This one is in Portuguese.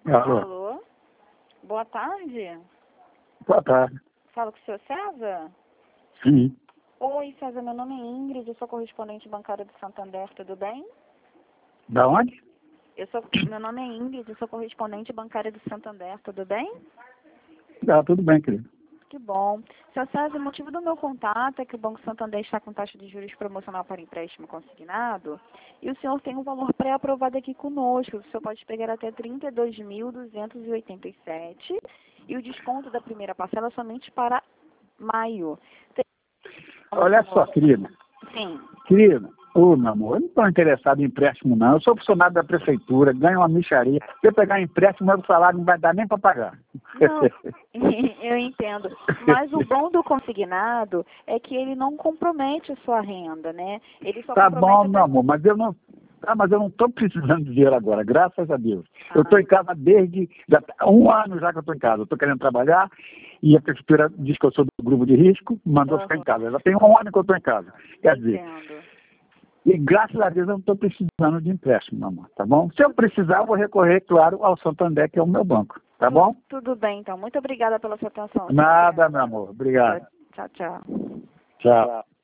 Alô? Alô? Boa tarde. Boa tarde. Falo com o senhor César? Sim. Oi, César, meu nome é Ingrid, eu sou correspondente bancária do Santander, tudo bem? Da onde? Meu nome é Ingrid, eu sou correspondente bancária do Santander, tudo bem? Tudo bem, querido. Que bom. Seu César, o motivo do meu contato é que o Banco Santander está com taxa de juros promocional para empréstimo consignado e o senhor tem um valor pré-aprovado aqui conosco. O senhor pode pegar até 32.287 e o desconto da primeira parcela somente para maio. Olha só, querida. Sim. Querida, meu amor, eu não estou interessado em empréstimo, não. Eu sou funcionário da prefeitura, ganho uma mixaria. Se eu pegar empréstimo, meu salário não vai dar nem para pagar. Não, eu entendo. Mas o bom do consignado é que ele não compromete a sua renda, né? Ele só Tá compromete bom, meu amor, mas eu não estou precisando de dinheiro agora, graças a Deus. Eu Ah. estou em casa desde há um ano já que eu estou em casa. Eu estou querendo trabalhar e a prefeitura diz que eu sou do grupo de risco, mandou ficar em casa. Já tem um ano que eu estou em casa. Quer dizer, Entendo. e graças a Deus eu não estou precisando de empréstimo, meu amor, tá bom? Se eu precisar, eu vou recorrer, claro, ao Santander, que é o meu banco, tá bom? Tudo bem, então. Muito obrigada pela sua atenção. Nada, meu amor. Obrigado. Tchau, tchau. Tchau.